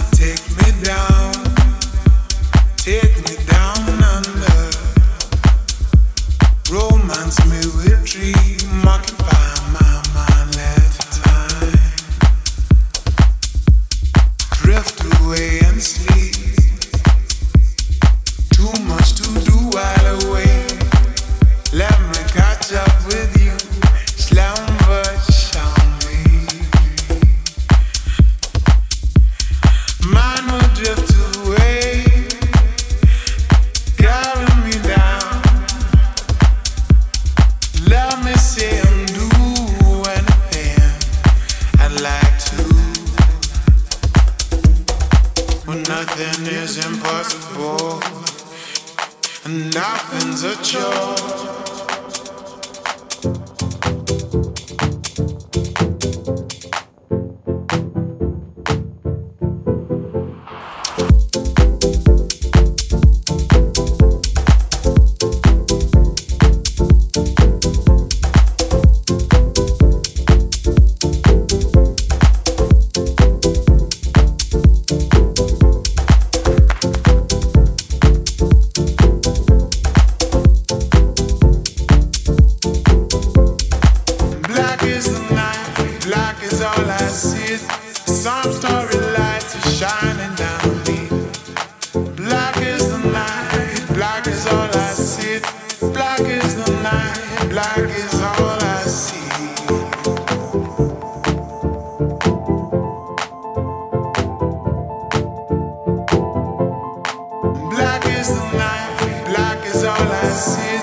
Take me down under. Romance me with dream, occupy my mind, let time drift away and sleep. Too much to do while away. Let me catch up with you, slumber shall me. Mine will drift away, carry me down. Let me say and do anything I'd like to. But nothing is impossible, and nothing's a chore. Some story lights are shining down on me. Black is the night, black is all I see. Black is the night, black is all I see. Black is the night, black is all I see.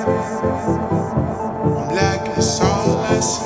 Black is all I see.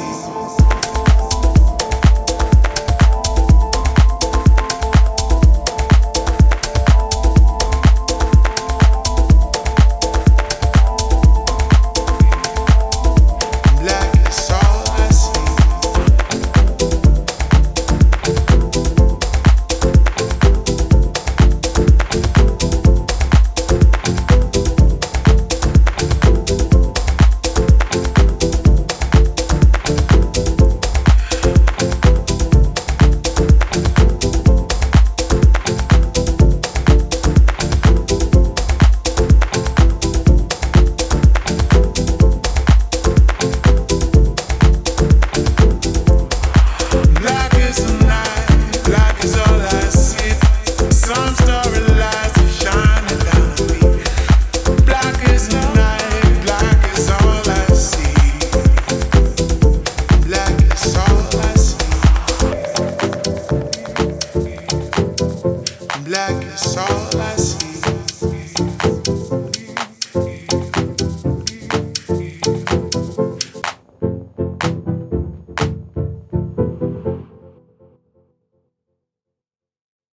Black is all